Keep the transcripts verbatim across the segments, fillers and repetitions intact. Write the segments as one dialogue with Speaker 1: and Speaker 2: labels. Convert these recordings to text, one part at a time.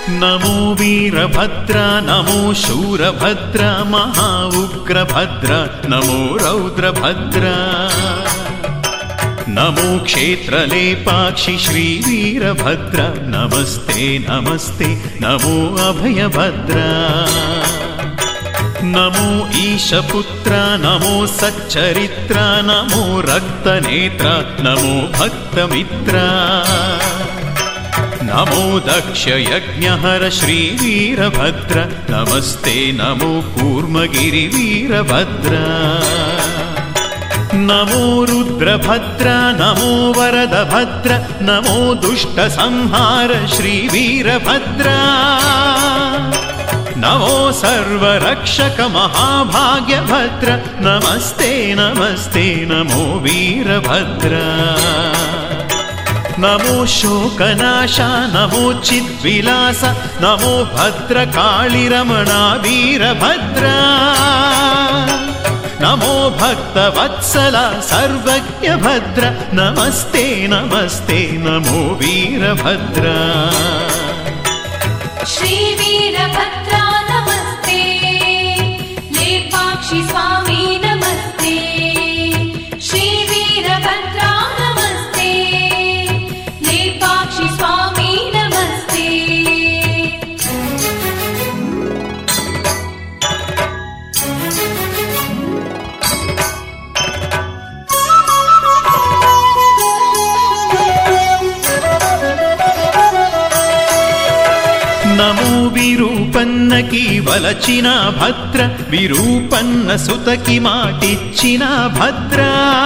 Speaker 1: ನಮೋ ವೀರಭದ್ರ ನಮೋ ಶೂರಭದ್ರ ಮಹಾ ಉಗ್ರಭದ್ರ ನಮೋ ರೌದ್ರಭದ್ರ ನಮೋ ಕ್ಷೇತ್ರಲೇಪಾಕ್ಷಿ ಶ್ರೀ ವೀರಭದ್ರ ನಮಸ್ತೆ ನಮಸ್ತೆ ನಮೋ ಅಭಯಭದ್ರ ನಮೋ ಈಶಪುತ್ರ ನಮೋ ಸಚ್ಚರಿತ್ರ ನಮೋ ರಕ್ತನೇತ್ರ ನಮೋ ಭಕ್ತಮಿತ್ರ ನಮೋ ದಕ್ಷಯಜ್ಞಹರ ಶ್ರೀ ವೀರಭದ್ರ ನಮಸ್ತೆ ನಮೋ ಕೂರ್ಮಗಿರಿ ವೀರಭದ್ರ ನಮೋ ರುದ್ರಭದ್ರ ನಮೋ ವರದಭದ್ರ ನಮೋ ದುಷ್ಟ ಸಂಹಾರ ಶ್ರೀ ವೀರಭದ್ರ ನಮೋ ಸರ್ವರಕ್ಷಕ ಮಹಾಭಾಗ್ಯಭದ್ರ ನಮಸ್ತೆ ನಮಸ್ತೆ ನಮೋ ವೀರಭದ್ರ ನಮೋ ಶೋಕನಾಶ ನಮೋ ಚಿದ್ವಿಲಾಸ ನಮೋ ಭದ್ರಕಾಳಿರಮಣ ವೀರಭದ್ರ ನಮೋ ಭಕ್ತವತ್ಸಲ ಸರ್ವಜ್ಞ ಭದ್ರ ನಮಸ್ತೆ ನಮಸ್ತೆ ನಮೋ ವೀರಭದ್ರ
Speaker 2: ಶ್ರೀ ವೀರಭದ್ರ ನಮಸ್ತೆ ಲೇಪಾಕ್ಷಿ ಸ್ವಾಮಿ ನಮಸ್ತೆ ಶ್ರೀ ವೀರಭದ್ರ ನಮಸ್ತೆ ಲೇಪಾಕ್ಷಿ ಸ್ವಾಮಿ ನಮಸ್ತೆ
Speaker 1: ನಮೋ ವಿರೂಪನ್ನ ಕೀವಲಚಿನ ಭದ್ರ ವಿರೂಪನ್ನ ಸುತಕಿ ಮಾಟಿಚ್ಚಿನ ಭದ್ರ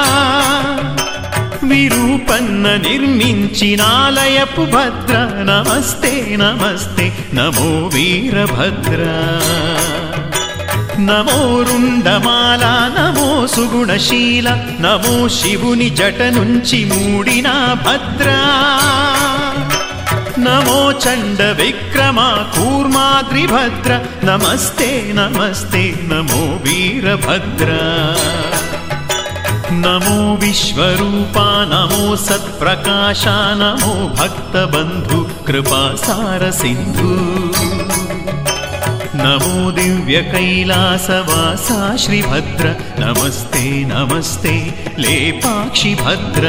Speaker 1: ವಿರೂಪನ್ನ ನಿರ್ಮಿಂಚಿನಾಲಯಪು ಭದ್ರ ನಮಸ್ತೆ ನಮಸ್ತೆ ನಮೋ ವೀರಭದ್ರ ನಮೋ ರುಂಡಮಾಲ ನಮೋ ಸುಗುಣಶೀಲ ನಮೋ ಶಿವುನಿ ಜಟನುಂಚಿ ಮೂಡಿನ ಭದ್ರ ನಮೋ ಚಂಡ ವಿಕ್ರಮ ಕೂರ್ಮಾದ್ರಿಭದ್ರ ನಮಸ್ತೆ ನಮಸ್ತೆ ನಮೋ ವೀರಭದ್ರ ನಮೋ ವಿಶ್ವರೂಪ ನಮೋ ಸತ್ಪ್ರಕಾಶ ನಮೋ ಭಕ್ತಬಂಧು ಕೃಪಾಸಾರ ಸಿಂಧು ನಮೋ ದಿವ್ಯ ಕೈಲಾಸವಾಸ ಶ್ರೀಭದ್ರ ನಮಸ್ತೆ ನಮಸ್ತೆ ಲೇಪಾಕ್ಷಿ ಭದ್ರ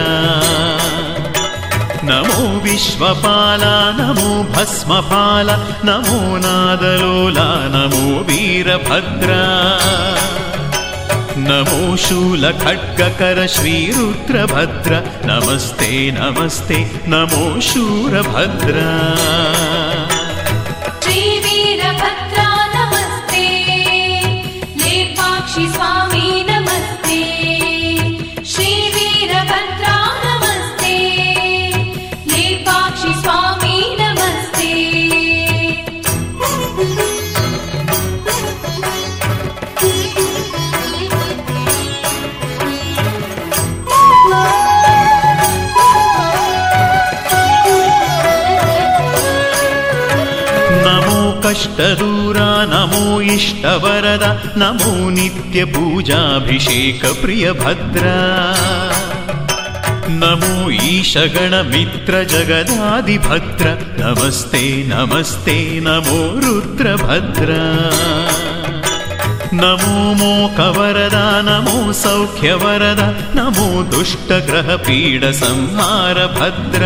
Speaker 1: ನಮೋ ವಿಶ್ವಪಾಲ ನಮೋ ಭಸ್ಮಪಾಲ ನಮೋ ನಾದಲೋಲ ನಮೋ ವೀರಭದ್ರ ನಮೋ ಶೂಲ ಖಡ್ಗಕರ ಶ್ರೀರುದ್ರಭದ್ರ ನಮಸ್ತೆ ನಮಸ್ತೆ ನಮೋ ಶೂರಭದ್ರ
Speaker 2: ಶ್ರೀ ವೀರಭದ್ರ ನಮಸ್ತೆ ಲೇಪಾಕ್ಷಿ ಸ್ವಾಮಿ ನಮಸ್ತೆ ಶ್ರೀ ವೀರಭದ್ರ ನಮಸ್ತೆ ಲೇಪಾಕ್ಷಿ ಸ್ವಾಮಿ ನಮಸ್ತೆ
Speaker 1: ನಮೋ ಕಷ್ಟದೂರ ನಮೋ ಇಷ್ಟವರದ ನಮೋ ನಿತ್ಯ ಪೂಜಾಭಿಷೇಕ ಪ್ರಿಯ ಭದ್ರ ನಮೋ ಈಶಗಣ ಮಿತ್ರ ಜಗದಾದಿಭದ್ರ ನಮಸ್ತೆ ನಮಸ್ತೆ ನಮೋ ರುದ್ರಭದ್ರ ನಮೋ ಮೋಕವರದ ನಮೋ ಸೌಖ್ಯವರದ ನಮೋ ದುಷ್ಟಗ್ರಹ ಪೀಡ ಸಂಹಾರ ಭದ್ರ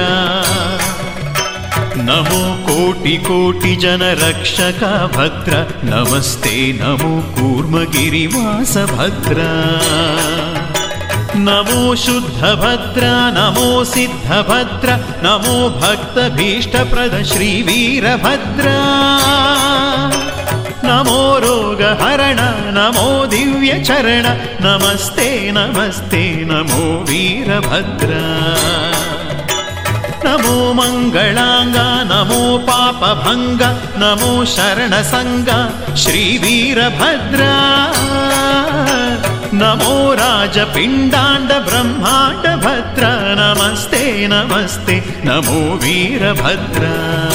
Speaker 1: ನಮೋ ಕೋಟಿ ಕೋಟಿ ಜನ ರಕ್ಷಕ ಭದ್ರ ನಮಸ್ತೆ ನಮೋ ಕೂರ್ಮಗಿರಿವಾಸ ಭದ್ರ ನಮೋ ಶುದ್ಧ ಭದ್ರ ನಮೋ ಸಿದ್ಧ ಭದ್ರ ನಮೋ ಭಕ್ತ ಭೀಷ್ಟಪ್ರದ ಶ್ರೀ ವೀರಭದ್ರ ನಮೋ ರೋಗ ಹರಣ ನಮೋ ದಿವ್ಯ ಚರಣ ನಮಸ್ತೆ ನಮಸ್ತೆ ನಮೋ ವೀರಭದ್ರ ನಮೋ ಮಂಗಳಾಂಗ ನಮೋ ಪಾಪಭಂಗ ನಮೋ ಶರಣ ಸಂಗ ಶ್ರೀ ವೀರಭದ್ರ ನಮೋ ರಾಜ ಪಿಂಡಾಂಡ ಬ್ರಹ್ಮಾಂಡ ಭದ್ರ ನಮಸ್ತೆ ನಮಸ್ತೆ ನಮೋ ವೀರಭದ್ರ